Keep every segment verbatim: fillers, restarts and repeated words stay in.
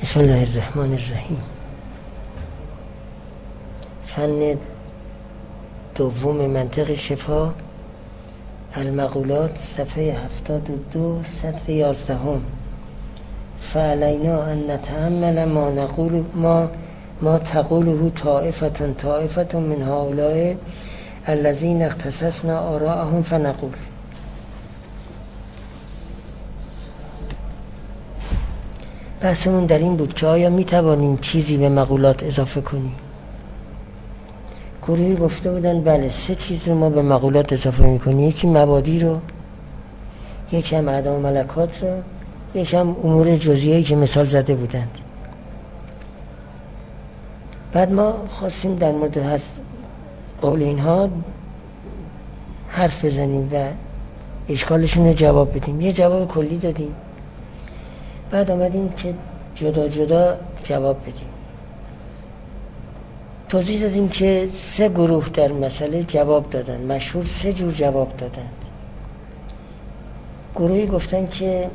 بسم الله الرحمن الرحیم. فن دوم منطق شفا، المقولات، صفحه هفتاد و دو، سطر یازدهم. فعلینا ان نتأمل ما نقول ما ما تقوله طائفة طائفة من هؤلاء الذين اختصصنا آراءهم فنقول. بحثمون در این بود که آیا می توانیم چیزی به مقولات اضافه کنیم؟ گروهی گفته بودن بله، سه چیز رو ما به مقولات اضافه می کنیم. یکی مبادی رو، یکی هم اعدام و ملکات رو، یکی هم امور جزئیه‌ای که مثال زده بودند. بعد ما خواستیم در مورد هر قول اینها حرف بزنیم و اشکالشون رو جواب بدیم. یه جواب کلی دادیم، بعد آمدیم که جدا جدا جواب بدیم. توضیح دادیم که سه گروه در مسئله جواب دادن، مشهور سه جور جواب دادند. گروهی گفتن که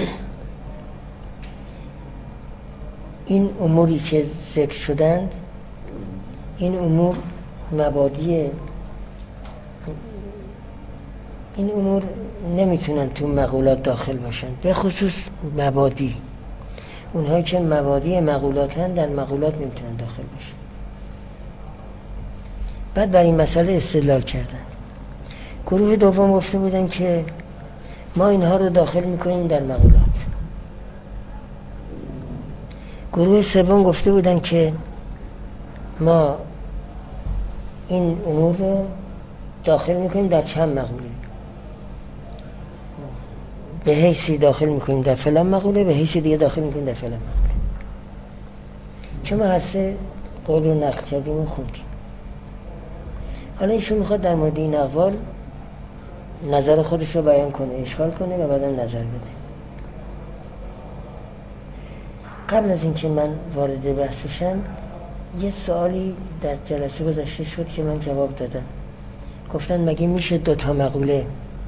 این اموری که ذکر شدند، این امور مبادی، این امور نمیتونن تو مقولات داخل باشن، به خصوص مبادی. اونهایی که مبادی مقولاتن در مقولات نمیتونن داخل باشن. بعد بر این مسئله استدلال کردن. گروه دوم گفته بودن که ما اینها رو داخل میکنیم در مقولات. گروه سوم گفته بودن که ما این امور رو داخل میکنیم در چند مقوله، به حیثی داخل میکنیم در فلان مقوله، به حیثی دیگه داخل میکنیم در فلان مقوله. چون ما هر سه قول رو نقل کردیم و خوندیم. حالا ایشون میخواد در مورد این اقوال نظر خودش رو بیان کنه، اشکال کنه و بعدم نظر بده. قبل از اینکه من وارد بحث بشم، یه سوالی در جلسه گذشته شد که من جواب دادم. گفتن مگه میشه دو تا مقوله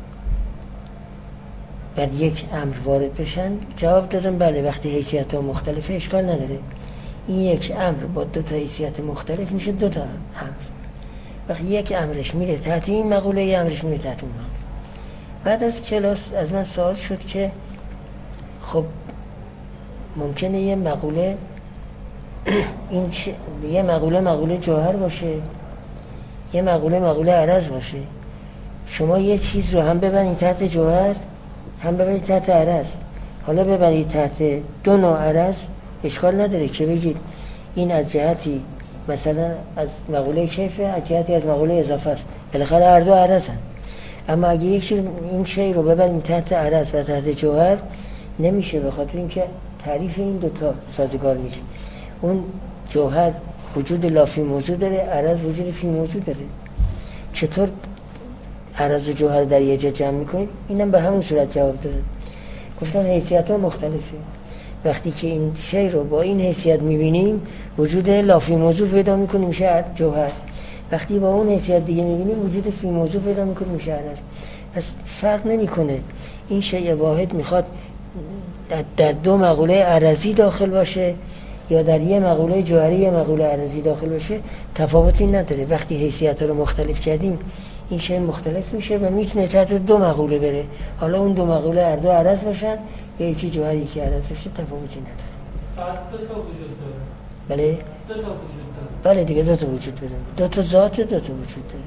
بر یک امر وارد بشن؟ جواب دادم بله، وقتی حیثیت ها مختلفه اشکال نداره. این یک امر با دو تا حیثیت مختلف میشه دو تا امر. وقتی یک امرش میره تحت این مقوله، یک امرش میره تحت اون مقوله. بعد از کلاس از من سوال شد که خب ممکنه یه مقوله این چ... یه مقوله مقوله جوهر باشه، یه مقوله مقوله عرض باشه. شما یه چیز رو هم ببرید تحت جوهر، هم ببرید تحت عرض. حالا ببرید تحت دو نوع عرض، اشکال نداره که بگید این از جهتی مثلا از مقوله کیفه، از جهتی از مقوله اضافه است. بالاخره هر دو عرض هست. اما اگه یکی این شی رو ببریم تحت عرض و تحت جوهر نمیشه، به خاطر اینکه تعریف این دوتا سازگار نیست. اون جوهر وجود لافی موضوع داره، عرض وجود فی موضوع داره. چطور عرض و جوهر در یه جا جمع میکنید؟ اینم به همون صورت جواب داده. گفتم حیثیت ها مختلفه. وقتی که این شی رو با این حیثیت میبینیم وجود لافی موضوع پیدا میکنیم میشه جوهر. وقتی با اون حیثیت دیگه میبینیم وجود فی موضوع پیدا میکنیم میشه عرض. پس فرق نمیکنه این شی واحد میخواد در دو مقوله عرضی داخل باشه یا در یه مقوله جوهری یا مقوله عرضی داخل باشه، تفاوتی نداره. وقتی حیثیت رو مختلف کردیم این شی مختلف میشه و میتونه تحت دو مقوله بره. حالا اون دو مقوله هر دو عرض باشن یا یکی جوهر یکی عرض باشه، تفاوتی نداره. دو تا وجود داره. بله؟ دو تا وجود داره. بله دیگه دو تا وجود داره. دو تا ذات، دو تا وجود داره.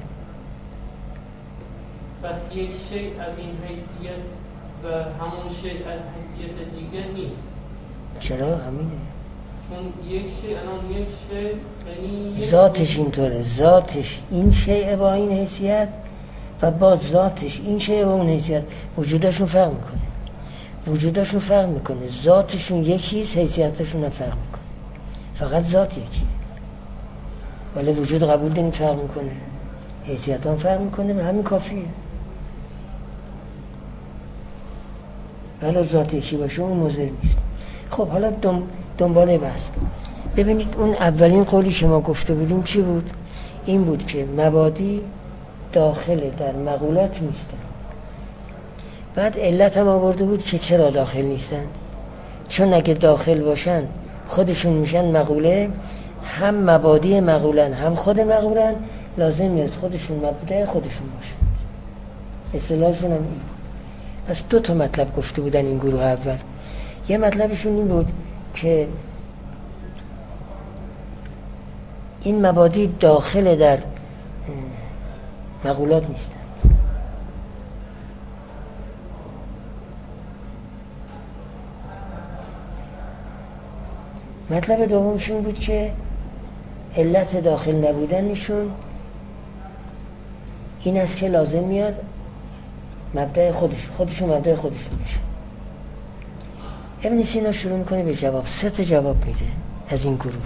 پس یک شی از این حیثیت و همون شی از حیثیت دیگه نیست. چرا؟ همینه. چون یک شی الان یک شی یعنی ذاتش اینطوره، ذاتش این شیء با این حیثیت و با ذاتش این شیء با اون حیثیت وجودشون فرق میکنه. وجودشون فرق میکنه، ذاتشون یکیست، حیثیتشون هم فرق میکنه. فقط ذات یکیه. ولی وجود قبول داریم فرق میکنه، حیثیت هم فرق میکنه، به همین کافیه. ولی ذات یکی باشه اون مضر نیست. خب حالا دم دنباله بحث. ببینید اون اولین قولی که ما گفته بودیم چی بود؟ این بود که مبادی داخل در مقولات نیستند. بعد علت هم آورده بود که چرا داخل نیستند. چون اگه داخل باشن خودشون میشن مقوله، هم مبادی مقولن هم خود مقولن، لازم میاد خودشون مبدأ خودشون باشن. اصطلاحشون هم این. پس دو تا مطلب گفته بودن این گروه اول. یه مطلبشون این بود که این مبادی داخل در مقولات نیستند. مطلب دومشون بود که علت داخل نبودنشون این است که لازم میاد مبدأ خودشون خودشون مبدأ خودشون بشه. ابن سینا شروع میکنه به جواب، سه تا جواب میده از این گروه.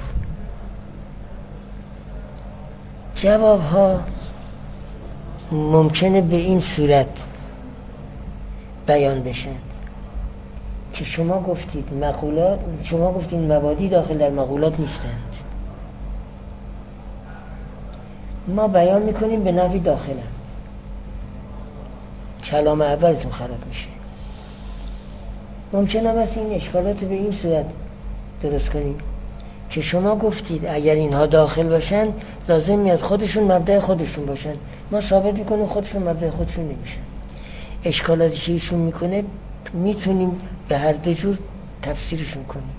جواب ها ممکنه به این صورت بیان بشن که شما گفتید مقولات، شما گفتید مبادی داخل در مقولات نیستند، ما بیان میکنیم به نوعی داخلند. کلام اولتون خراب میشه. ممکنه است این اشکالات به این صورت درست کنیم که شما گفتید اگر اینها داخل باشن لازم میاد خودشون مبدأ خودشون باشن، ما ثابت میکنیم خودشون مبدأ خودشون نمیشن. اشکالاتی که ایشون میکنه میتونیم به هر دو جور تفسیرشون کنیم.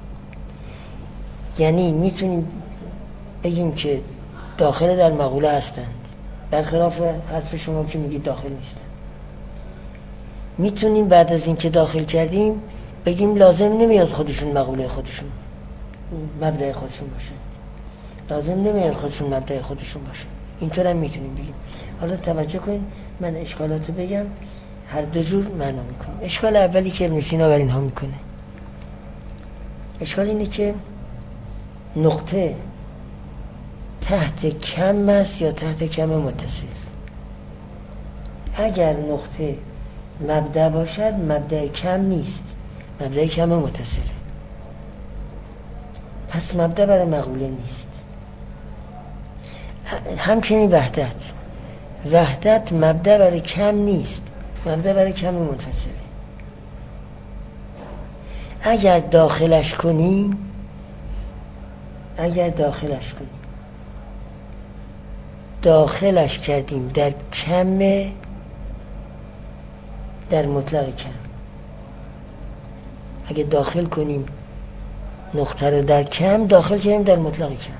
یعنی میتونیم بگیم که داخل در مقوله هستند، برخلاف حرف شما که میگید داخل نیستند. میتونیم بعد از این که داخل کردیم بگیم لازم نمیاد خودشون مقوله خودشون مبدأ خودشون باشن، لازم نمیاد خودشون مبدأ خودشون باشن. اینطور هم میتونیم بگیم. حالا توجه کنید، من اشکالاتو بگم، هر دو جور معنا میکنم. اشکال اولی که ابن سینا بر اینها میکنه، اشکال اینه که نقطه تحت کم است یا تحت کم متصل. اگر نقطه مبدأ باشد مبدأ کم نیست، مبدأ کم متصله، پس مبدأ برای مقوله نیست. همچنین وحدت وحدت مبدأ برای کم نیست، مبدأ برای کم منفصله. اگر داخلش کنیم اگر داخلش کنیم داخلش کردیم در کم، در مطلق کم. اگه داخل کنیم نقطه رو در کم، داخل کردیم در مطلق کم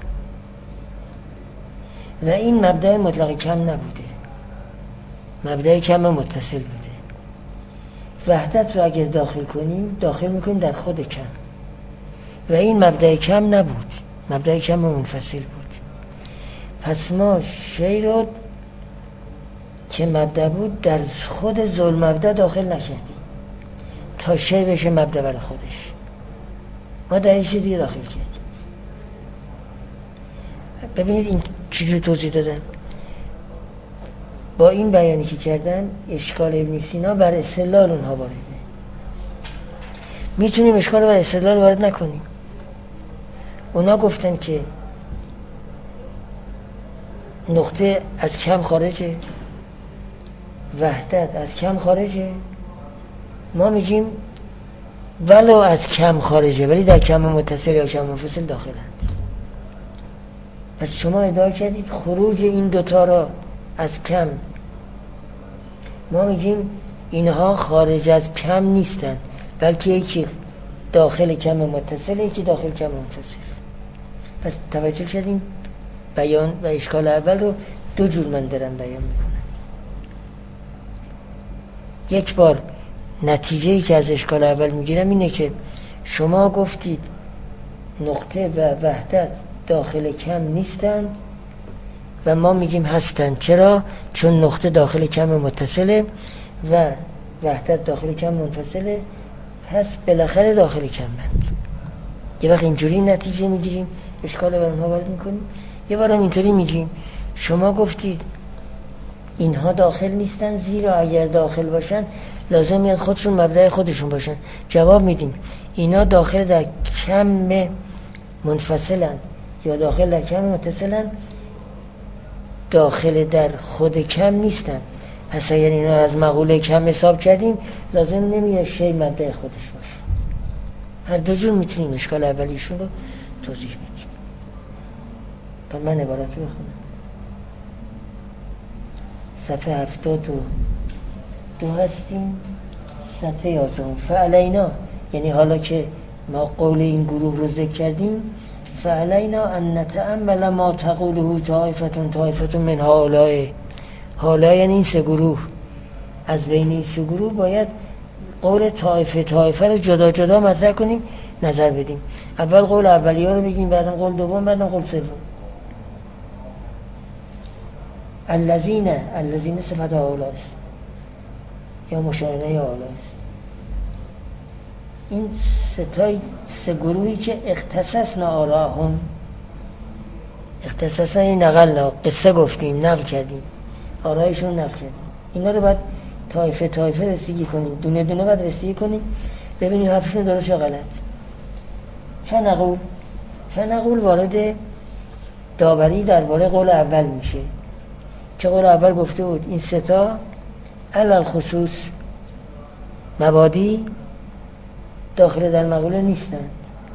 و این مبدأ مطلق کم نبوده، مبدأ کم متصل بوده. وحدت رو اگر داخل کنیم داخل میکنیم در خود کم و این مبدأ کم نبود، مبدأ کم منفصل بود. پس ما شی رو که مبدأ بود در خود ذل مبدأ داخل نکردیم تا شی بشه مبدأ برای خودش، ما در یه دیگه داخل کردیم. ببینید این چجوری توضیح دادم. با این بیانی که کردم اشکال ابن سینا بر استدلال اونها وارده. میتونیم اشکال بر استدلال وارد نکنیم. اونا گفتن که نقطه از کم خارجه، وحدت از کم خارجه، ما میگیم ولو از کم خارجه ولی در کم متصل یا کم منفصل داخلند. پس شما ادعا کردید خروج این دوتا را از کم، ما میگیم اینها خارج از کم نیستند بلکه یکی داخل کم متصل یکی داخل کم منفصل. پس توجه کردیم بیان و اشکال اول رو دو جور من دارم بیان میکنم. یک بار نتیجه‌ای که از اشکال اول میگیرم اینه که شما گفتید نقطه و وحدت داخل کم نیستند و ما میگیم هستند. چرا؟ چون نقطه داخل کم متصله و وحدت داخل کم منفصله، پس بالاخره داخل کم مند. یه وقت اینجوری نتیجه میگیریم، اشکال بر اونها وارد میکنیم. یه بارم اینطوری میگیم شما گفتید اینها داخل نیستن زیرا اگر داخل باشن لازم میاد خودشون مبدأ خودشون باشن. جواب میدیم اینا داخل در کم منفصلن یا داخل در کم متصلن، داخل در خود کم نیستن. پس اگر اینا از مقوله کم حساب کردیم لازم نمیاد شی مبدأ خودش باشه. هر دو جور میتونیم اشکال اولیشون رو توضیح بدیم. تا من عبارت رو بخونم. صفحه هفتاد و دو هستیم، صفحه یازده. فعلینا، یعنی حالا که ما قول این گروه رو ذکر کردیم، فعلینا ان نتأمل ما تقوله طائفة طائفة من هؤلاء. حالا یعنی این سه گروه، از بین این سه گروه باید قول طائفه طائفه رو جدا جدا مطرح کنیم، نظر بدیم. اول قول اولیه رو بگیم، بعدم قول دوم، بعدم قول سوم. الذین، الذین صفت هؤلاء است یا مشارنه هؤلاء است. این سه تای سه گروهی که اختصاصنا آراهم، اختصاصنا این نقل، قصه گفتیم، نقل کردیم، آرایشون نقل کردیم. اینا رو باید طایفه طایفه رسیدگی کنیم، دونه دونه باید رسیدگی کنیم، ببینیم حرفشون درست یا غلط. فنقول، فنقول وارد داوری درباره قول اول میشه که قول اول گفته بود این سه تا علل خصوص مبادی داخل در مقوله نیستند،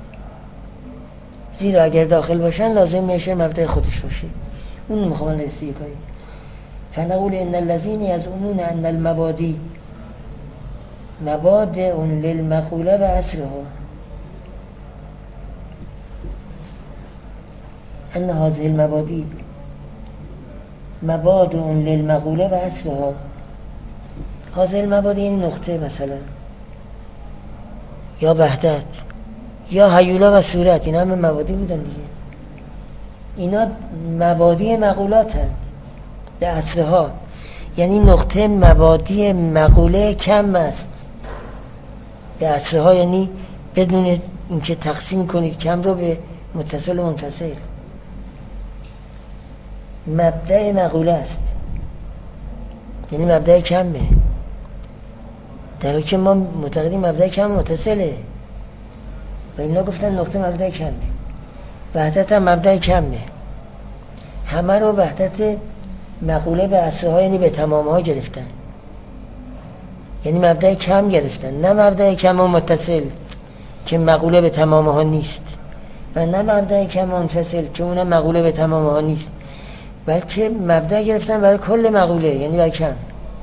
زیرا اگر داخل باشن لازم میشه مبدأ خودش باشه. اون میخوام رسیدگی کنیم. فنقول ان الذين يزعمون ان المبادئ مبادئ للمقوله وأسرها، ان هذه المبادئ مبادئ للمقوله وأسرها. هذه المبادئ این نقطه مثلا، یا وحدت، یا هیولا و صورت، این همه مبادئ بودن دیگه. اینا مبادئ مقولات هست به اصرها، یعنی نقطه مبادئ مقوله کم است به اصرها، یعنی بدون اینکه تقسیم کنید کم رو به متصل و منفصل. مبدأ مقوله است یعنی مبدأ کمه، در حالی که ما معتقدیم مبدأ کم متصله و اینا گفتن نقطه مبدأ کمه. وحدت هم مبدأ کمه، همه رو وحدت مقوله به اصرها یعنی به تمامها گرفتن، یعنی مبدأ کم گرفتن، نه مبدأ کم و متصل که مقوله به تمامها نیست، و نه مبدأ کم و منفصل که اون مقوله به تمامها نیست، بلکه مبدأ گرفتن برای کل مقوله یعنی برای کم.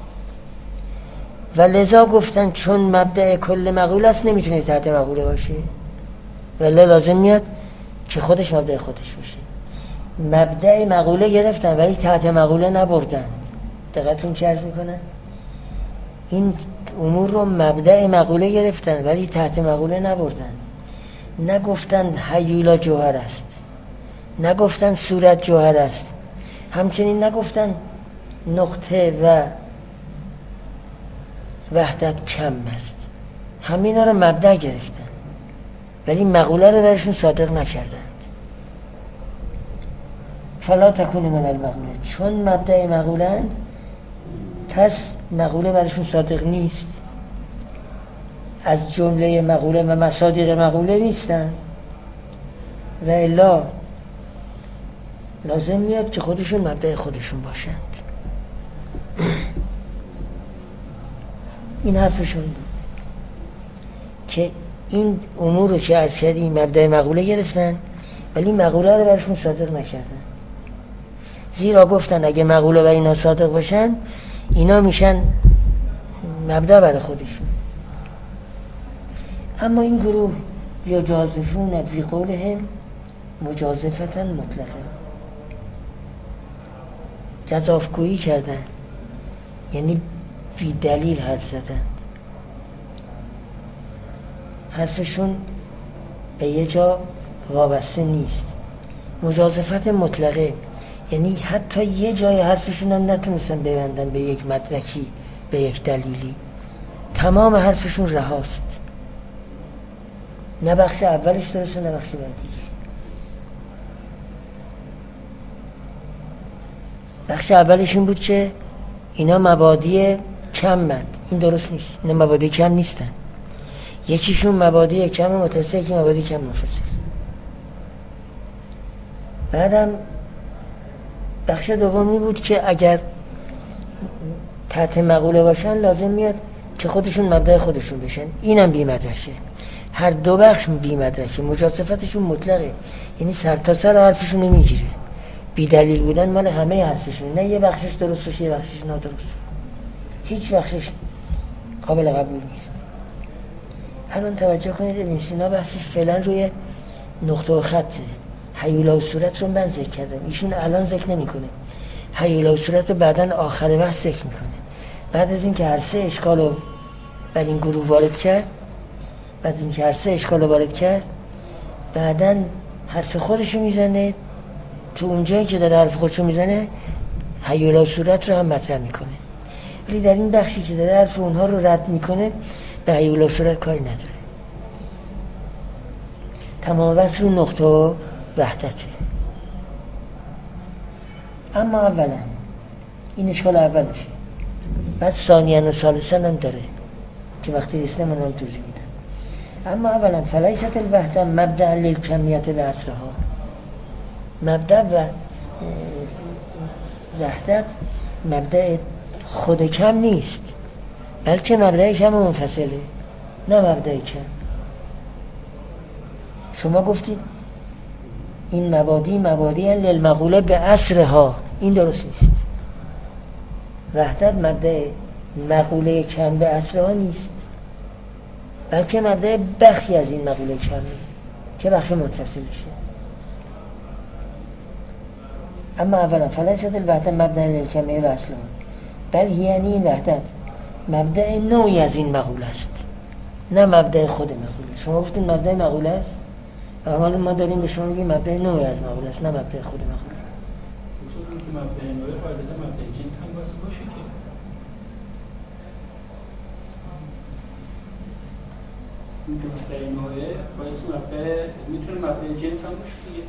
و لذا گفتن چون مبدأ کل مقوله است نمیتونه تحت مقوله باشه، ولی لازم میاد که خودش مبدأ خودش باشه. مبدأ مقوله گرفتن ولی تحت مقوله نبردند. دقتون چه عرض میکنن؟ این امور رو مبدأ مقوله گرفتن ولی تحت مقوله نبردند. نگفتن هیولا جوهر است، نگفتن صورت جوهر است، همچنین نگفتن نقطه و وحدت کم است. همینا رو مبدأ گرفتن ولی مقوله رو برشون صادق نکردند. فلا تکون من المقوله، چون مبدأ مقولند پس مقوله برشون صادق نیست، از جمله مقوله و مصادیق مقوله نیستن، و الا لازم میاد که خودشون مبدأ خودشون باشند. این حرفشون بود که این امور رو که عرض کردیم مبدأ مقوله گرفتن ولی مقوله رو برشون صادق نکردن، زیرا گفتن اگه مقوله بر اینا صادق باشن اینا میشن مبدأ برای خودشون. اما این گروه یجازفون فی قولهم مجازفة مطلقه، جزافگویی کردن یعنی بی دلیل حرف زدن، حرفشون به یه جا وابسته نیست. مجازفت مطلقه یعنی حتی یه جای حرفشون هم نتونستن ببندن به یک مدرکی، به یک دلیلی، تمام حرفشون رهاست، نه بخش اولش درسته نه بخش بعدیش. بخش اولش این بود که اینا مبادی کم مند، این درست نیست، اینا مبادی کم نیستن، یکیشون مبادی کم متصل، یکی مبادی کم منفصل. بعدم بخش دومی بود که اگر تحت مقوله باشن لازم میاد که خودشون مبدأ خودشون بشن، اینم بی مدرکه، هر دو بخش بی مدرکه، مجازفتشون مطلقه، یعنی سر تا سر حرفشون رو میگیره. بی دلیل بودن مال همه حرفشون، نه یه بخشش درست باشه یه بخشش نادرست، هیچ بخشش قابل قبول نیست. الان توجه کنید ابن سینا بحثش فعلا روی نقطه و خطه. هیولا و صورت رو من ذکر کردم، ایشون الان ذکر نمیکنه. هیولا و صورت رو بعدن آخر بحث ذکر میکنه. بعد از این که هر سه اشکال رو بر این گروه وارد کرد، بعد از این که هر سه اشکال رو وارد کرد، بعدن حرف خودشو میزنه. تو اونجایی که داره حرف خودشو میزنه هیولا و صورت رو هم مطرح میکنه، ولی در این بخشی که داره حرف اونها رو رد میکنه به هیولا و صورت کاری نداره. تمام بحث رو نقطه و وحدته. اما اولا این اشکال اولشه، بعد ثانیاً و ثالثاً هم داره که وقتی رسیده من هم توضیح میدم. اما اولا فلیست الوحده مبدأ للکمیت به عصرها. مبدأ و وحدت مبدأ خود کم نیست، بلکه مبدأ کم منفصله، نه مبدأ کم. شما گفتید این مبادی مبادی للمقوله به عصرها، این درست نیست. وحدت مبدأ مقوله کم به عصرها نیست، بلکه مبدأ بخشی از این مقوله کمه که بخش منفصلشه. اما اولا فلیست الوحده مبدأ للکمیه و اصلها، بل یعنی این وحدت مبدأ نوعی از این مقوله است، نه مبدأ خود مقوله. شما گفتید مبدأ مقوله است، اما ما داریم به شما میگیم مبدأ نوعی از مقوله است، نه مبدأ خود مقوله. اصولا که مبدأ نوعی قاعدتا مبدأ جنس هم واسه باشه که میتونه مبدأ نوعی باعث مبدأ میتونه مبدأ جنس هم باشه دیگه.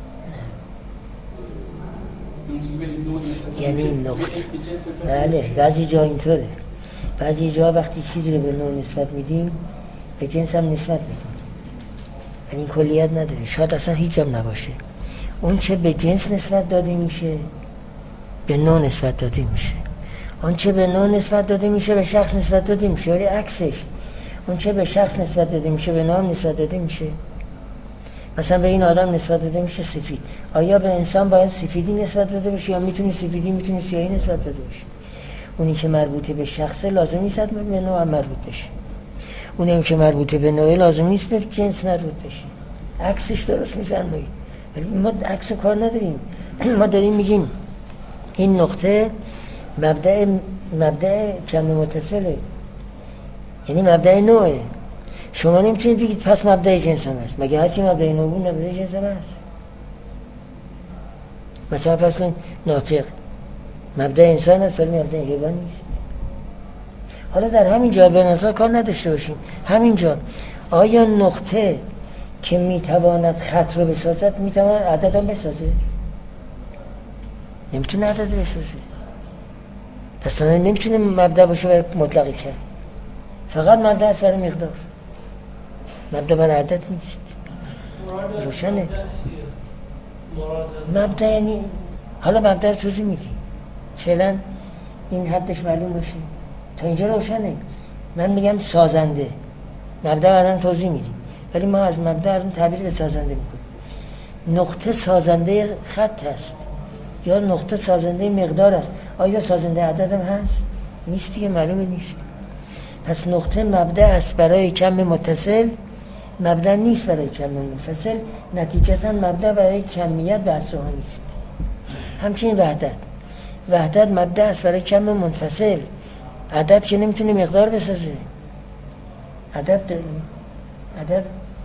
یعنی این نقطه بله بعضی جا اینطوره، بعضی جا وقتی چیزی رو به نوع نسبت میدیم به جنس هم نسبت میدیم، یعنی این کلیت نداره، شاید اصلا هیچ هم نباشه. اون چه به جنس نسبت داده میشه به نوع نسبت داده میشه، اون چه به نوع نسبت داده میشه به شخص نسبت داده میشه، ولی عکسش اون چه به شخص نسبت داده میشه به نوع نسبت داده میشه. مثلا به این آدم نسبت داده میشه سفید، آیا به انسان باید سفیدی نسبت داده بشه یا میتونی سفیدی میتونی سیاهی نسبت داده بشه؟ اونی که مربوطه به شخصه لازم نیست به نوع مربوط بشه، اونی که مربوطه به نوع لازم نیست به جنس مربوط بشه. عکسش درست میفرمایید، ولی ما عکس کار نداریم. ما داریم میگیم این نقطه مبدأ مبدأ کم متصله، یعنی مبدأ نوعه. شما نمیتونید بگید پس مبدأ جنس هم هست، مگه هرچی مبدأ نوع بود مبدأ جنس هم هست؟ مثلا پس کن ناطق مبدأ انسان هست ولی مبدأ حیوان نیست. حالا در همین جا به نظر کار نداشته باشیم، همین جا آیا نقطه که میتواند خط رو بسازد میتواند عدد هم بسازه؟ نمیتونه عدد بسازه، پس نمیتونه مبدأ باشه برای مطلقی کرد، فقط مبدأ است برای مقدار، مبدأ برای عدد نیست. روشنه؟ مبدأ یعنی حالا مبدأ رو توضیح میدیم، فعلا این حدش معلوم باشه. تا اینجا روشنه. من میگم سازنده، مبدأ برای توضیح میدیم، ولی ما از مبدأ الان تعبیر به سازنده میکنیم. نقطه سازنده خط هست یا نقطه سازنده مقدار است؟ آیا سازنده عدد هم هست؟ نیست دیگه، معلومه نیست. پس نقطه مبدأ است برای کم متصل، مبدأ نیست برای کم منفصل، نتیجتا مبدأ برای کمیت به اصرها نیست. همچنین وحدت وحدت مبدأ است برای کم منفصل، عدد که نمیتونه مقدار بسازه. عدد داریم، عدد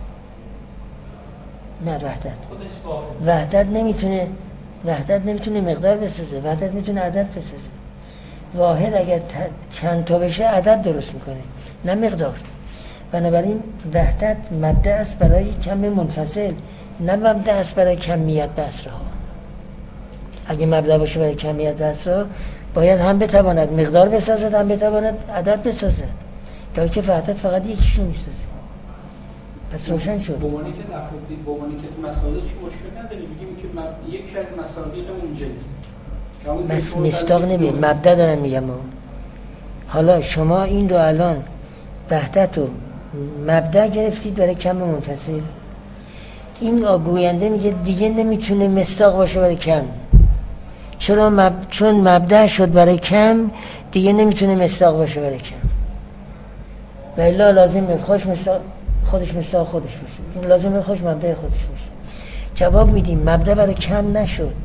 نه وحدت وحدت نمیتونه وحدت نمیتونه مقدار بسازه، وحدت میتونه عدد بسازه. واحد اگر چند تا بشه عدد درست میکنه نه مقدار. بنابراین وحدت مبدأ است برای کم منفصل، نه مبدأ است برای کمیت به اصرها. اگه مبدأ باشه برای کمیت به اصرها باید هم بتواند مقدار بسازد هم بتواند عدد بسازد، در که وحدت فقط یکیشو میسازه. پس روشن شد. به معنی که افرادی به معنی که مسائلی که مشکل نداره، بگیم که مب... یکی از مصادیق اون جنس مس... مستاق نمیاد، مبدأ دارم میگم. حالا شما این رو الان وحدت و مبدأ گرفتید برای کم منفصل. این گوینده میگه دیگه نمیتونه مصداق باشه برای کم. چرا؟ مب... چون مبدأ شد برای کم دیگه نمیتونه مصداق باشه برای کم. و الا لازمه خودش مصداق خودش مصداق خودش باشه، لازمه خودش مبدأ خودش باشه. جواب میدیم مبدأ برای کم نشد،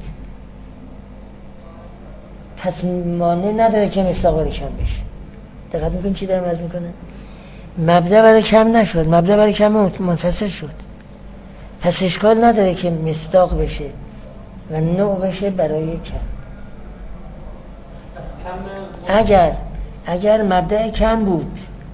پس مانع نداره که مصداق برای کم بشه. دقت میکنین چی دارم عرض میکنم؟ مبدأ برای کم نشد، مبدأ برای کم منفصل شد، پس اشکال نداره که مصداق بشه و نوع بشه برای کم. اگر اگر مبدأ کم بود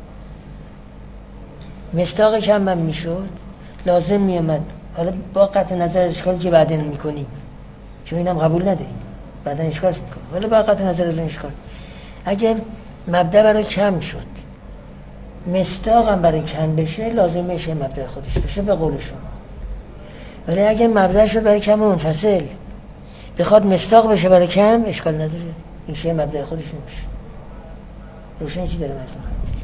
مصداق کم هم میشد، لازم میامد، حالا با قطع نظر اشکالی که بعدن میکنیم چون اینم قبول نداریم بعدن اشکالش میکنیم، حالا با قطع نظر از این اشکال اگر مبدأ برای کم شد مصداق هم برای کم بشه، لازم میشه مبدأ خودش بشه به قول شما. ولی اگر مبدأ شد برای کم منفصل بخواد مصداق بشه برای کم، اشکال نداره، این شه مبدأ خودش نمیشه. روشن چی داره مثلا؟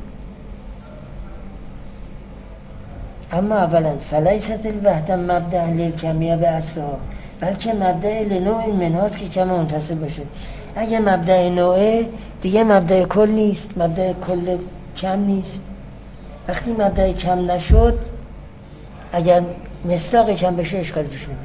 اما اولا فلیست الوحده مبدأ للکمیه به اصلها، بلکه مبدأ لنوع منهاست که کم منفصل باشه. اگه مبدأ نوعه دیگه مبدأ کل نیست، مبدأ کل کم نیست. وقتی مبدأ کم نشد اگر مصداق کم بشه اشکال پیش نمیاد.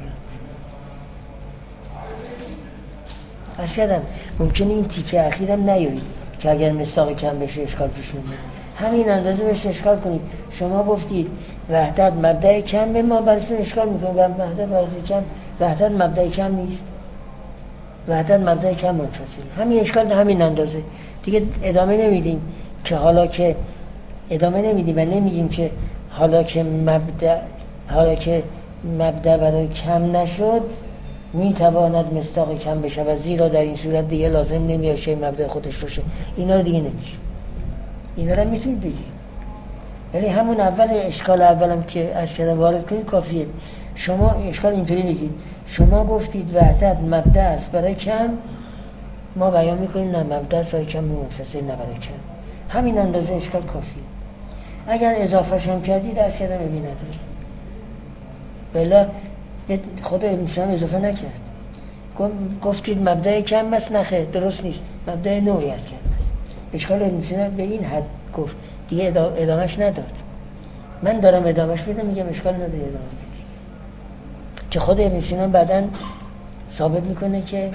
عرض کردم ممکنه این تیکه اخیرم نیارید که اگر مصداق کم بشه اشکال پیش نمیاد، همین اندازه بهش اشکال کنید. شما گفتید وحدت مبدأ کم، به ما براتون اشکال میکنید وحدت مبدأ کم، وحدت مبدأ کم نیست، وحدت مبدأ کم منفصل. همین اشکال همین اندازه دیگه. ادامه نمیدیم که حالا که ادامه نمیدیم و نمیگیم که حالا که مبدأ حالا که مبدأ برای کم نشد میتواند مصداق کم بشه و زیرا در این صورت دیگه لازم نمیاد شی مبدأ خودش باشه. اینا رو دیگه نمیشه، اینا رو میتونید بگید. ولی همون اول اشکال اولم که از کردم وارد کنید کافیه. شما اشکال اینطوری بگید شما گفتید وحدت مبدأ است برای کم، ما بیان میکنیم نه مبدأ است برای کم منفصل، نه برای کم. همین اندازه اشکال کافیه. اگر اضافهش هم کردید از کردم ببین نداره، بلا خود انسان اضافه نکرد. گفتید مبدأ کم است، نخیر درست نیست، مبدأ نوعی است کم است. اشکال انسان به این حد گفت دیگه ادامهش نداد. من دارم ادامهش بدم میگم اشکال نداره ادامه بدید که خود ابن سینا بعداً ثابت میکنه که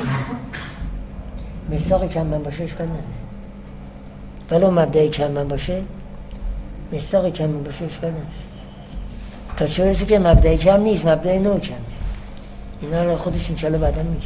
مصداق کم من باشه اشکال نداره، ولو مبدأ کم من باشه مصداق کم من باشه اشکال نداره، تا چه برسه که مبدأ کم نیست، مبدأ نوع کم. اینا رو خودش انشالله بعداً میگه.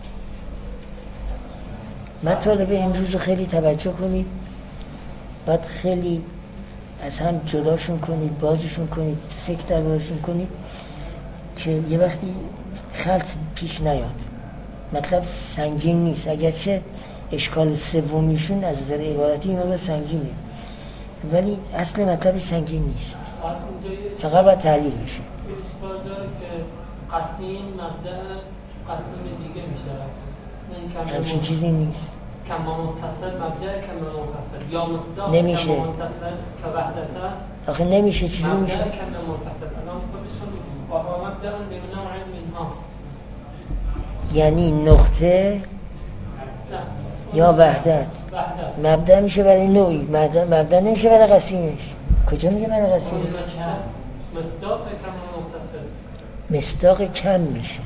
مطالب امروز رو خیلی توجه کنید، باید خیلی از هم جداشون کنید، بازشون کنید، فکر دربارشون کنید که یه وقتی خلط پیش نیاد. مطلب سنگین نیست، اگرچه اشکال سومیشون از نظر عبارتی این مقدار سنگینه، ولی اصل مطلبی سنگین نیست، فقط باید تحلیل بشه. اشکال داره که قسیم مبدأ قسیم دیگه میشه، همچین چیزی نیست. کم متصل مبدأ کم منفصل یا مصداق نمیشه. کم متصل که وحدت است. آخه نمیشه، چیزی مبدأ میشه کم منفصل الان خودشون میگیم و مبدأ لنوع منها، یعنی نقطه یا وحدت. مبدأ میشه برای نوعی، مبدأ, مبدأ نمیشه برای قسیمش. کجا میگه برای قسیمش؟ مصداق کم متصل مصداق کم میشه،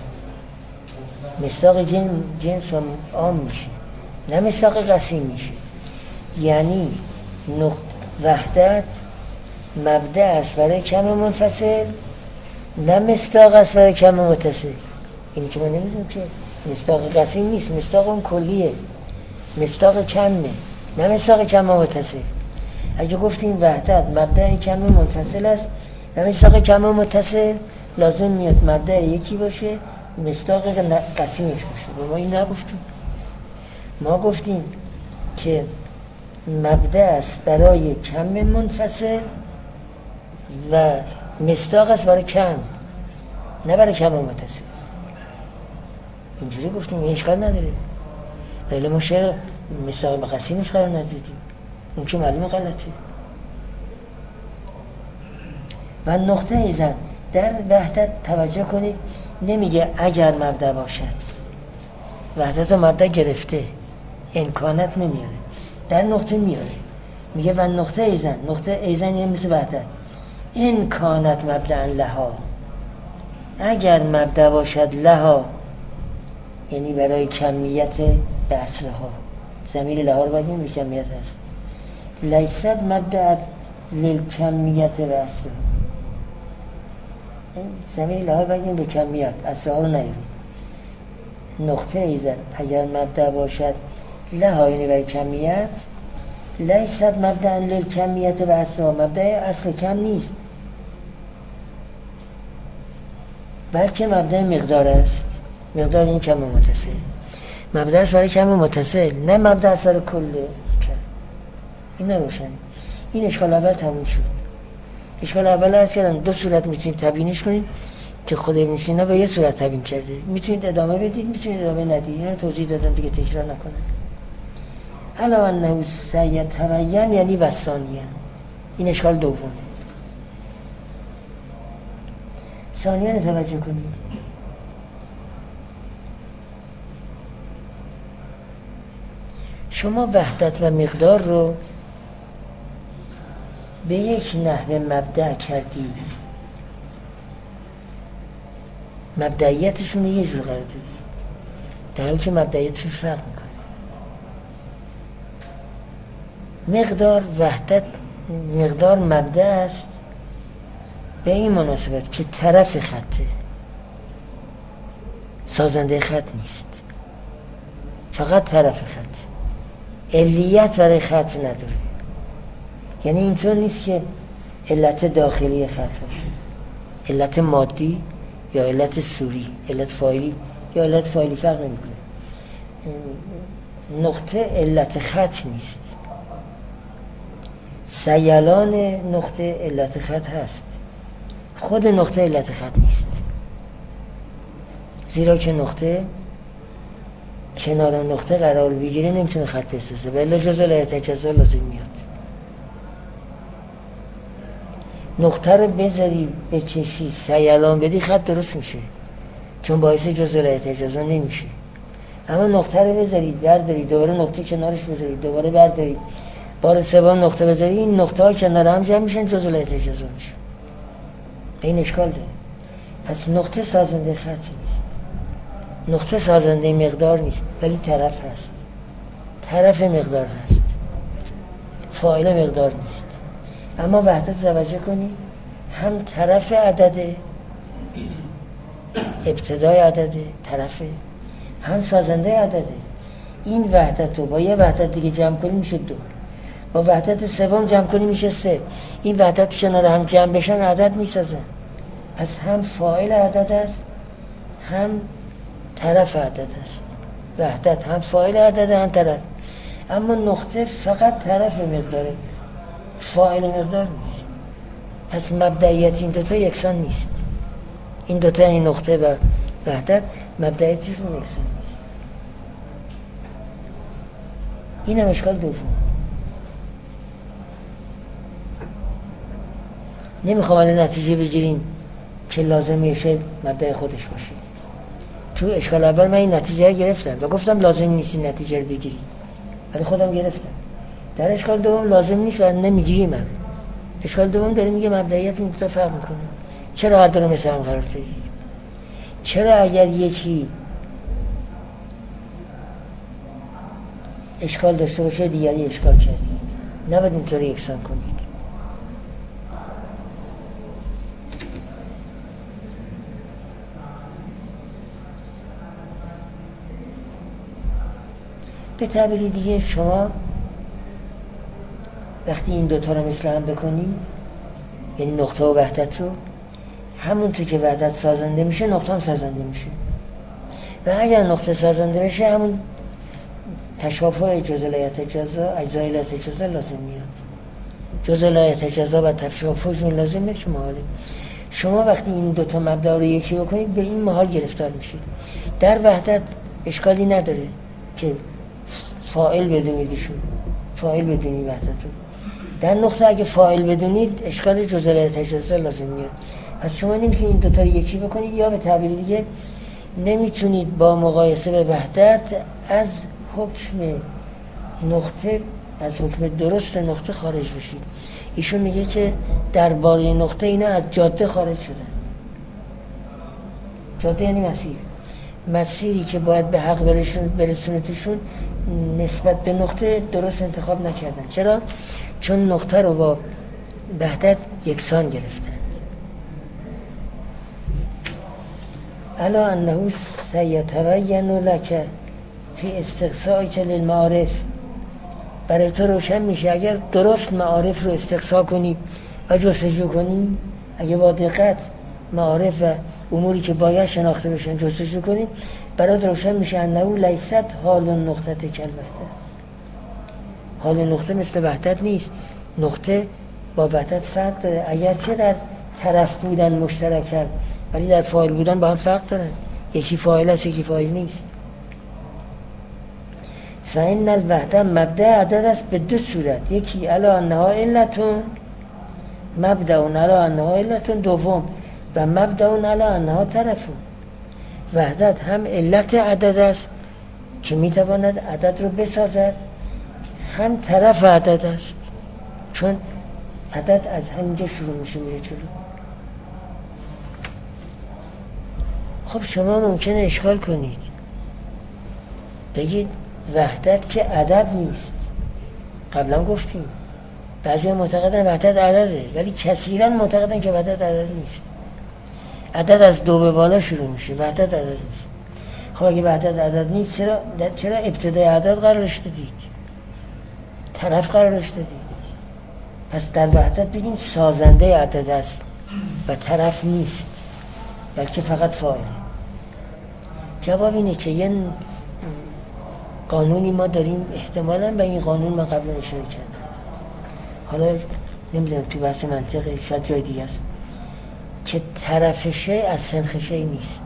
مصداق جن... جنس و عام میشه، نه مصداق قسیم میشه. یعنی نقط وحدت مبدأ است برای کم منفصل، نه مصداق است برای کم متصل. این که من نمیدونم که مصداق قسیم نیست، مصداق اون کلیه، مصداق کمه، نه مصداق کم متصل. اگه گفتیم وحدت مبدأ کم منفصل است و مصداق کم متصل، لازم میاد مبدأ یکی باشه مصداق قسیمش باشه. ما این نگفتیم، ما گفتیم که مبدأ است برای کم منفصل و مصداق است برای کم، نه برای کم متصل. اینجوری گفتیم، این اشکال نداره. ولی ما شعر مصداق قسیمش قرار ندیدیم، اون که معلومه غلطه. و نقطه ایزن در وحدت توجه کنید نمیگه اگر مبدأ باشد، وحدت و مبدأ گرفته، امکانات نمیاره، در نقطه میاره، میگه و نقطه ایزن. نقطه ایزن یعنی مثل وحدت، امکانات مبدأ لها، اگر مبدأ باشد لها یعنی برای کمیت به اصلها، ضمیر لها رو بگیم به کمیت هست، لیست مبدأ للکمیت به اصلها، ضمیر لها رو بگیم به کمیت، اصلها رو نیارید. نقطه ایزن اگر مبدأ باشد لها یعنی برای کمیت، لیست مبدأ للکمیت به اصلها، مبدأ اصل کم نیست بلکه مبدأ مقدار است. مقدار این کم متصل، مبدأ است برای کم متصل، نه مبدأ است برای کل کم. این روشن. این اشکال اول تموم شد. اشکال اول هست که دو صورت میتونید تبیینش کنید که خود ابن سینا به یه صورت تبیین کرده، میتونید ادامه بدید، میتونید ادامه ندید. اینو توضیح دادم دیگه تکرار نکنم. علاوه انه سیتبین یعنی وثانیه. این اشکال دومه. ثانیه رو توجه کنید. شما وحدت و مقدار رو به یک نحو مبدأ کردید، مبدئیتشون رو یه جور قرار دادید، در حالی که مبدئیتشون فرق میکنه. مقدار وحدت، مقدار مبدأ است به این مناسبت که طرف خطه، سازنده خط نیست، فقط طرف خط، علیت برای خط نداره. یعنی اینطور نیست که علت داخلی خط باشه، علت مادی یا علت سوری، علت فاعلی یا علت فاعلی فرق نمیکنه. نقطه علت خط نیست، سیلان نقطه علت خط هست، خود نقطه علت خط نیست، زیرا که نقطه کنار نقطه قرار بگیره نمیتونه خط بسازه، ولی جزء لایحه جزا لازم میاد. نقطه رو بذاری بکشی سیلان بدی خط درست میشه، چون باعث جزء لایحه جزا نمیشه. اما نقطه رو بذاری برداری دوباره نقطه کنارش بذاری دوباره برداری بار سوم نقطه بذاری، این نقطه ها کنار هم جمع میشن جزء لایحه جزا میشه. این اشکال داره. پس نقطه سازنده خط نیست، نقطه سازنده مقدار نیست، ولی طرف هست، طرف مقدار هست، فاعل مقدار نیست. اما وحدت توجه کنی هم طرف عدده، ابتدای عدده طرفه، هم سازنده عدده. این وحدت رو با یه وحدت دیگه جمع کنی میشه دو، با وحدت سوم جمع کنی میشه سه. این وحدت کنار هم جمع بشن عدد میسازن. پس هم فاعل عدد است هم طرف عدد است. وحدت هم فاعل عدد هم طرف. اما نقطه فقط طرف مقداره، فاعل مقدار نیست. پس مبدئیت این دوتا یکسان نیست. این دوتا این نقطه و وحدت مبدئیتشون یکسان نیست. این هم اشکال دوم. نمیخوام الان نتیجه بگیریم که لازم میشه مبدأ خودش باشه. تو اشکال اول من این نتیجه رو گرفتم و گفتم لازم نیست این نتیجه رو بگیریم، ولی خودم گرفتم. در اشکال دوم لازم نیست و نمیگیریم. هم اشکال دوم داره میگه مبدئیت این دو تا فرق میکنه. چرا هر دو رو مثل هم قرار دادید؟ چرا اگر یکی اشکال داشته باشه دیگری اشکال کردید؟ نباید اینطوری یکسان کنید. به تعبیر دیگه شما وقتی این دوتا رو مثل هم بکنید، یعنی نقطه و وحدت رو، همونطور که وحدت سازنده میشه نقطه هم سازنده میشه. و اگر نقطه سازنده بشه همون تشافع جزء لایحه جزا، اجزای لایحه جزا لازم میاد. جزء لایحه جزا و تشافعشون لازم میاد که محاله. شما وقتی این دوتا مبدا رو یکی بکنید به این محال گرفتار میشید. در وحدت اشکالی نداره که فاعل بدونیدشون، فاعل بدونی وحدت رو. در نقطه اگه فاعل بدونید اشکال جزء تجزا لازم میاد. پس شما نمیتونید این دوتا رو یکی بکنید، یا به تعبیر دیگه نمیتونید با مقایسه به وحدت از حکم نقطه، از حکم درست نقطه خارج بشید. ایشون میگه که درباره نقطه اینا از جاده خارج شدن. جاده یعنی مسیر، مسیری که باید به حق برسونتشون نسبت به نقطه درست انتخاب نکردن. چرا؟ چون نقطه رو با وحدت یکسان گرفتند. الا انه سیتبین لک فی استقصائک للمعارف، برای تو روشن میشه اگر درست معارف رو استقصا کنی و جستجو کنی، اگه با دقت معارف و اموری که باید شناخته بشن جستجو کنی، برات روشن میشه انه لیست حال نقطه کل وحدت. حال نقطه مثل وحدت نیست. نقطه با وحدت فرق داره، اگرچه در طرف بودن مشترکن ولی در فاعل بودن با هم فرق دارن. یکی فاعل است یکی فاعل نیست. فإن الوحده مبدأ عدد است به دو صورت، یکی الا انها علتون، مبدأ الا انها علتون، دوم و مبدأ الا انها طرفون. وحدت هم علت عدد است که میتواند عدد رو بسازد، هم طرف عدد است چون عدد از همینجا شروع میشه میره جلو. خب شما ممکنه اشکال کنید بگید وحدت که عدد نیست. قبلا گفتیم بعضی معتقدن وحدت عدده، ولی کثیرا معتقدن که وحدت عدد نیست. عدد از دو به بالا شروع میشه، وحدت عدد نیست. خب اگه وحدت عدد نیست چرا چرا ابتدای عدد قرارش دادید؟ طرف قرارش دادید. پس در وحدت بگین سازنده عدد است و طرف نیست، بلکه فقط فاعله. جواب اینه که یه قانونی ما داریم، احتمالاً به این قانون من قبلا اشاره کردم، حالا نمیدونم تو بحث منطقه شاید جای دیگه است، که طرف شی از سنخ شی نیست.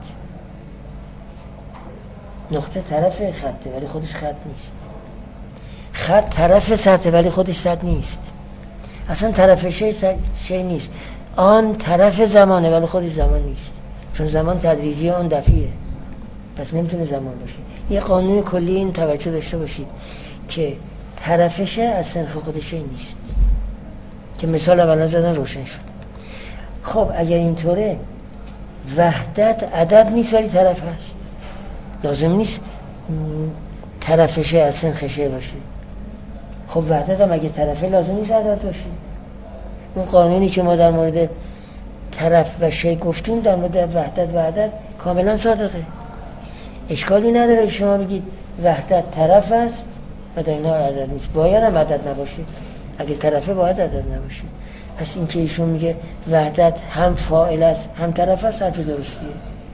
نقطه طرف خطه ولی خودش خط نیست، خط طرف سطح ولی خودش سطح نیست. اصلا طرف شی شی نیست. آن طرف زمانه ولی خودش زمان نیست، چون زمان تدریجی آن دفعیه، پس نمیتونه زمان باشه. یه قانون کلی این توجه داشته باشید که طرفشه از سنخ خودشه نیست، که مثال اولا زدن روشن شد. خب اگر اینطوره وحدت عدد نیست ولی طرف هست، لازم نیست طرفشه از سنخشه باشه. خب وحدت هم اگه طرفه لازم نیست عدد باشه. اون قانونی که ما در مورد طرف و شی گفتیم در مورد وحدت و عدد کاملا صادقه. اشکالی نداره شما بگید وحدت طرف است و در این حال عدد نیست. باید هم عدد نباشه، اگه طرفه باید عدد نباشه. پس این که ایشون میگه وحدت هم فاعل است هم طرف است حرف درستیه.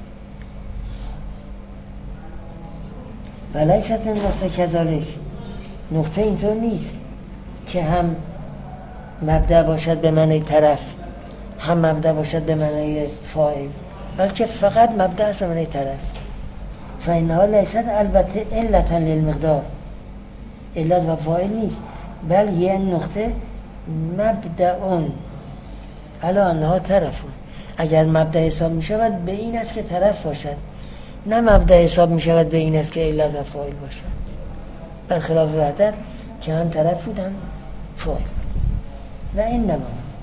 ولیست نقطه کذالک، نقطه اینطور نیست که هم مبدأ باشد به معنی طرف هم مبدأ باشد به معنی فاعل، بلکه فقط مبدأ است به معنی طرف. فإنها لیست البته علتا للمقدار، علت و فاعل نیست، بل یه نقطه مبدأ علی انها طرفون. اگر مبدأ حساب می شود به این است که طرف باشد، نه مبدأ حساب می شود به این است که علت و فاعل باشد، برخلاف وحدت که هم طرف بودن فاعل بود. و انما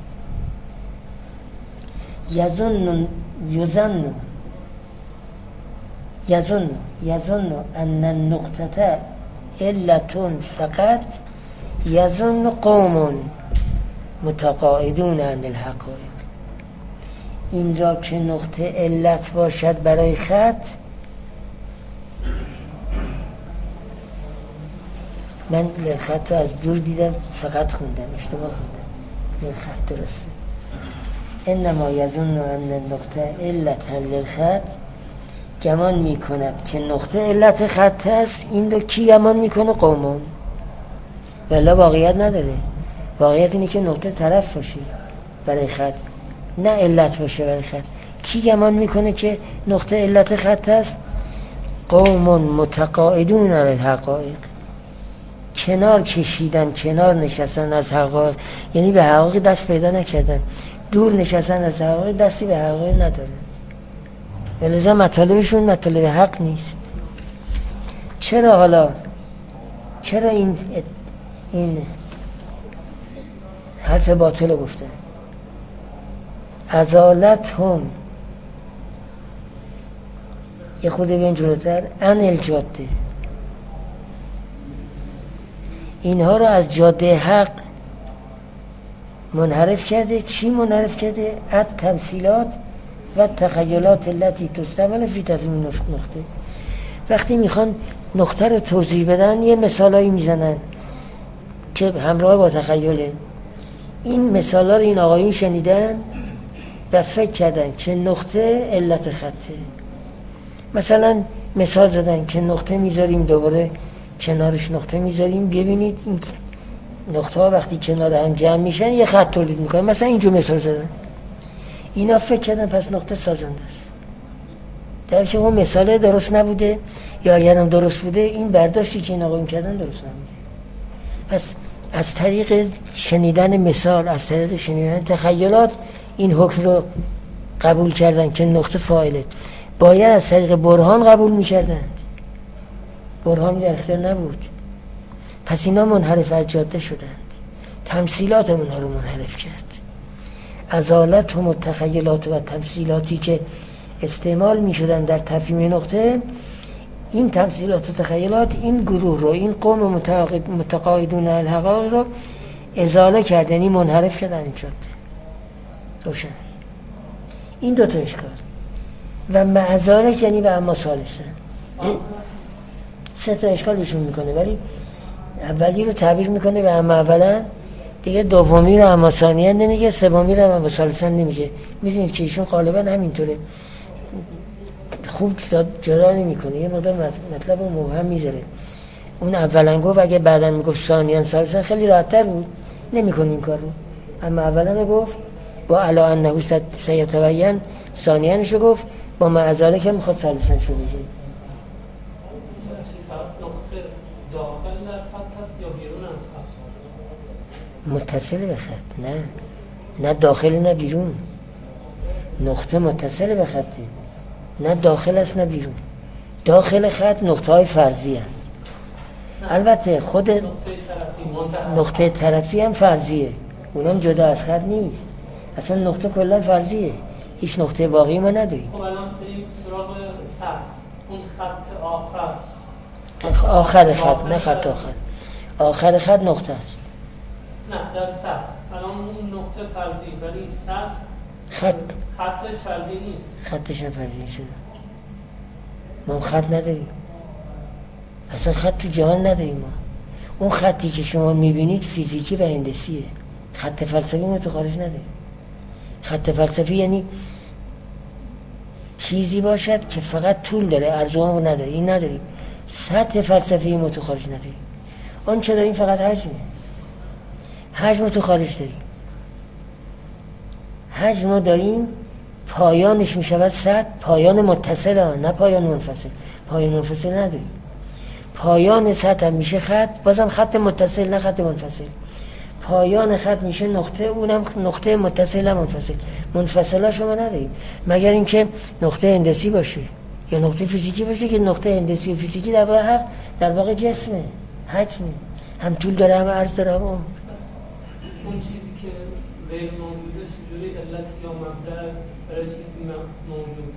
یظن یظن یظن یظن ان النقطه علتون فقط یظن قوم متقاعدون عن الحقایق. اینجا که نقطه علت باشد برای خط، من للخط رو از دور دیدم فقط خوندم، اشتباه خوندم، للخط درسته. انما یظن ان النقطه علتا للخط، گمان می کند که نقطه علت خط است. این رو کی گمان میکنه؟ قومون. ولی واقعیت نداره. واقعیت اینه که نقطه طرف باشه برای خط، نه علت باشه برای خط. کی گمان میکنه که نقطه علت خط است؟ قوم متقاعدون علی الحقایق، کنار کشیدن، کنار نشستن از حقایق، یعنی به حقایق دست پیدا نکردن، دور نشستن از حقایق، دستی به حقایق ندارن، ولذا مطالبشون مطالب حق نیست. چرا حالا چرا این این حرف باطل گفتن؟ ازالت هم یه خود بین جلوتر ان الجاده، اینها رو از جاده حق منحرف کرده. چی منحرف کرده؟ ات تمثیلات و تخیلات التي تستعمل فی تفهیم نقطه. وقتی میخوان نقطه رو توضیح بدن یه مثالایی میزنن که همراه با تخیله. این مثالا رو این آقایون شنیدن و فکر کردن که نقطه علت خطه. مثلا مثال زدن که نقطه میذاریم دوباره کنارش نقطه میذاریم، ببینید این نقطه ها وقتی کنار هم جمع میشن یه خط تولید میکنن. مثلا اینجور مثال زدن. اینا فکر کردن پس نقطه سازنده است، در که اون مثاله درست نبوده، یا اگرم درست بوده این برداشتی که این آقایون کردن درست نبوده. پس از طریق شنیدن مثال، از طریق شنیدن تخیلات این حکم رو قبول کردن که نقطه فاعله. باید از طریق برهان قبول می‌کردند، برهان در اختیار نبود. پس اینا منحرف از جاده شدند، تمثیلات اونها رو منحرف کرد. ازالت هم تخیلات و تمثیلاتی که استعمال می‌شدن در تفهیم نقطه، این تمثیلات و تخیلات این گروه رو، این قوم متقاعدون الحقایق رو ازاله کرد، یعنی منحرف کردن این جاده. روشن. این دو تا اشکال. و معذالک یعنی به اما ثالثه، سه تا اشکال بهشون میکنه، ولی اولی رو تعبیر میکنه به اما اولا، دیگه دومی رو اما ثانیه نمیگه، سومی رو اما ثالثه نمیگه. میدونید که ایشون غالبا همینطوره، خوب جدا نمیکنه، یه مقدار مطلب رو مبهم میذاره. اون اولا گفت، اگه بعداً میگفت ثانیاً ثالثاً خیلی راحت‌تر بود، نمیکنه این کار رو. اما اولا گفت با علا انه سیتبین، ثانیاًش رو گفت با معذاله که میخواد ثالثاً شو بگه. نقطه داخل در خط هست یا بیرون از خط؟ متصل به خط، نه نه داخل نه بیرون. نقطه متصل به خطه، نه داخل است نه بیرون. داخل خط نقطه های فرضی هست. البته خود نقطه طرفی هم فرضیه، اونم جدا از خط نیست. اصلا نقطه کلا فرضیه، هیچ نقطه واقعی ما نداریم. خب الان بریم سراغ سطح، اون خط آخر آخر خط، نه خط آخر، آخر خط نقطه است. نه در سطح الان اون نقطه فرضی، ولی سطح خط خطش فرضی نیست. خطش هم فرضی شده، ما خط نداریم، اصلا خط تو جهان نداریم ما. اون خطی که شما میبینید فیزیکی و هندسیه، خط فلسفی ما تو خارج نداریم. خط فلسفی یعنی چیزی باشد که فقط طول داره، عرض و عمق نداره، این نداریم. سطح فلسفی ما تو خارج نداریم. اون چه داریم فقط حجمه، حجم تو خارج داریم. حجم ما داریم، پایانش میشود سطح، پایان متصل ها، نه پایان منفصل. پایان منفصل نداریم. پایان سطح هم میشه خط، بازم خط متصل نه خط منفصل. پایان خط میشه نقطه، اونم نقطه متصل نه منفصل. منفصل ها شما نداریم، مگر اینکه نقطه هندسی باشه یا نقطه فیزیکی باشه، که نقطه هندسی و فیزیکی در واقع حق در واقع جسمه، حجمه، هم طول داره هم عرض داره هم عمق. اون چیزی که غیر موجوده چجوری علت یا مبدأ برای چیزی موجود؟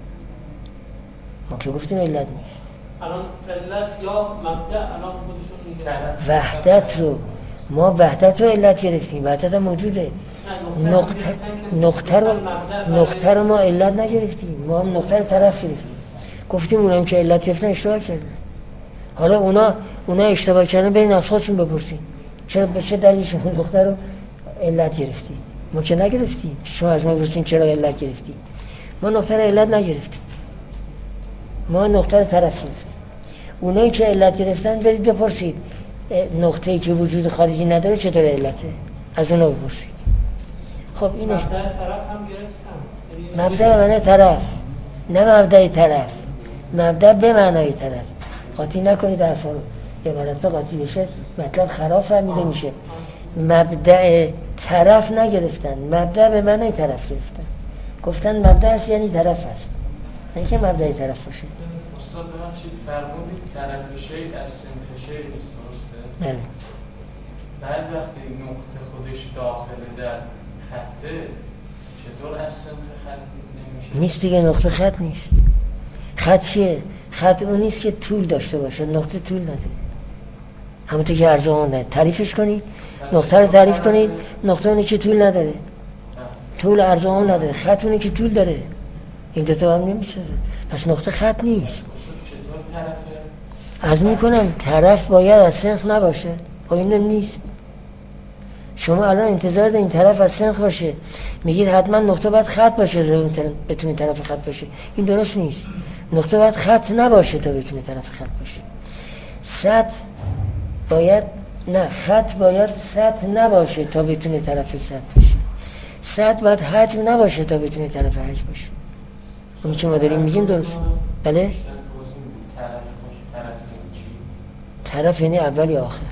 ما که گفتیم علت نیست. الان علت یا مبدأ الان خودشون میگه وحدت رو ما وحدت رو علت گرفتیم، وحدت هم موجوده. نقطه نقطه رو نقطه رو ما علت نگرفتیم، ما هم نقطه رو طرف گرفتیم. گفتیم اونم که علت گرفتن اشتباه کردن. حالا اونا اونا اشتباه کردن، برین از خودشون بپرسین چرا، به چه دلیل شما نقطه رو علت گرفتید؟ ما که نگرفتیم. شما از ما بپرسین چرا علت گرفتید؟ ما نقطه رو علت نگرفتیم، ما نقطه رو طرف گرفتیم. اونایی که علت گرفتن برید بپرسید نقطه‌ای که وجود خارجی نداره چطور علته، از اونا بپرسید. خب اینش مبدأ طرف هم گرفتن، مبدأ به معنی طرف، نه مبدأ طرف، مبدأ به معنای طرف. قاطی نکنید حرفا رو. عبارت قاطی بشه مطلب خراب فهمیده میشه. مبدأ طرف نگرفتن، مبدأ به معنی طرف گرفتن، گفتن مبدأ است یعنی طرف است، نه که مبدأ طرف باشه. استاد ببخشید فرمودید طرف شی از سمت شی نیست، درسته؟ بله. بعد وقتی نقطه خودش داخل در خطه چطور از سمت خط نمیشه؟ نیست دیگه، نقطه خط نیست. خط چیه؟ خط اون نیست که طول داشته باشه، نقطه طول نداره. همونطور که عرض اون تعریفش کنید، نقطه رو تعریف کنید، نقطه اونی که طول نداره، طول عرض اون نداره، خط اونی که طول داره، این دوتا هم نمیسازه، پس نقطه خط نیست. چطور طرفه؟ عرض میکنم طرف باید از سنخ نباشه، خب این نیست. شما الان انتظار دارین طرف از سنخ باشه، میگید حتما نقطه باید خط باشه تا بتونه طرف خط باشه، این درست نیست. نقطه باید خط نباشه تا بتونه طرف خط باشه. سطح باید نه خط باید سطح نباشه تا بتونه طرف سطح باشه. سطح باید حجم نباشه تا بتونه طرف حجم باشه. اون که ما داریم میگیم درست. بله؟ طرف یعنی اول یا آخر.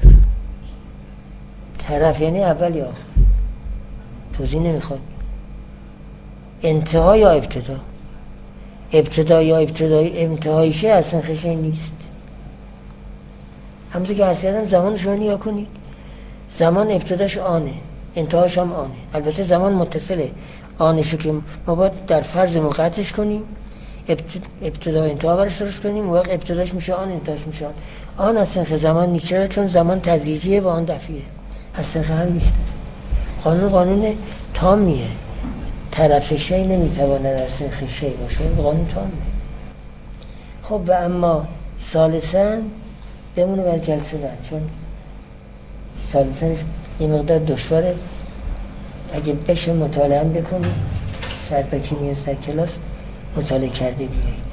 طرف یعنی اول یا آخر. توضیح نمیخواد. انتها یا ابتدا. ابتدا یا ابتدایی انتهایشه اصلا خشن نیست. همونطور که عرض کردم زمان شما نیا کنید، زمان ابتداش آنه، انتهاش هم آنه. البته زمان متصله، آنشو که ما باید در فرض قطعش کنیم، ابتدا انتها برش درست کنیم، وقت ابتداش میشه آن، انتهاش میشه آن. آن از سنخ زمان نیست، چرا؟ چون زمان تدریجیه و آن دفعیه، از سنخ هم نیست. قانون قانون تامیه، طرف شی نمیتواند از سنخ شی باشه، قانون تامه. خب و اما ثالثاً بمونه بر جلسه بعد، چون ثالثاً یه مقدار دشواره. اگه بشه مطالعه هم بکنید، شاید با کی میاد در کلاس مطالعه کرده بیایید،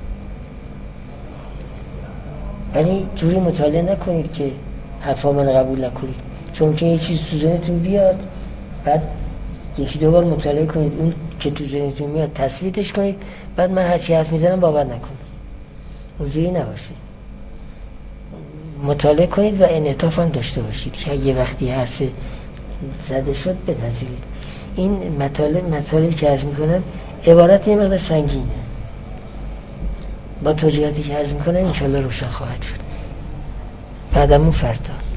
ولی جوری مطالعه نکنید که حرفا من قبول نکنید، چون که یه چیز تو ذهنتون بیاد بعد یکی دو بار مطالعه کنید، اون که تو ذهنتون میاد تثبیتش کنید، بعد من هر چی حرف میزنم باور نکنید. اونجوری نباشه. مطالعه کنید و انعطاف هم داشته باشید که یه وقتی حرف زده شد بپذیرید. این مطالب مطالبی که عرض میکنم عبارت یه مقدار سنگینه، با توضیحاتی که عرض میکنم انشالله روشن خواهد شد. بعدمون فردا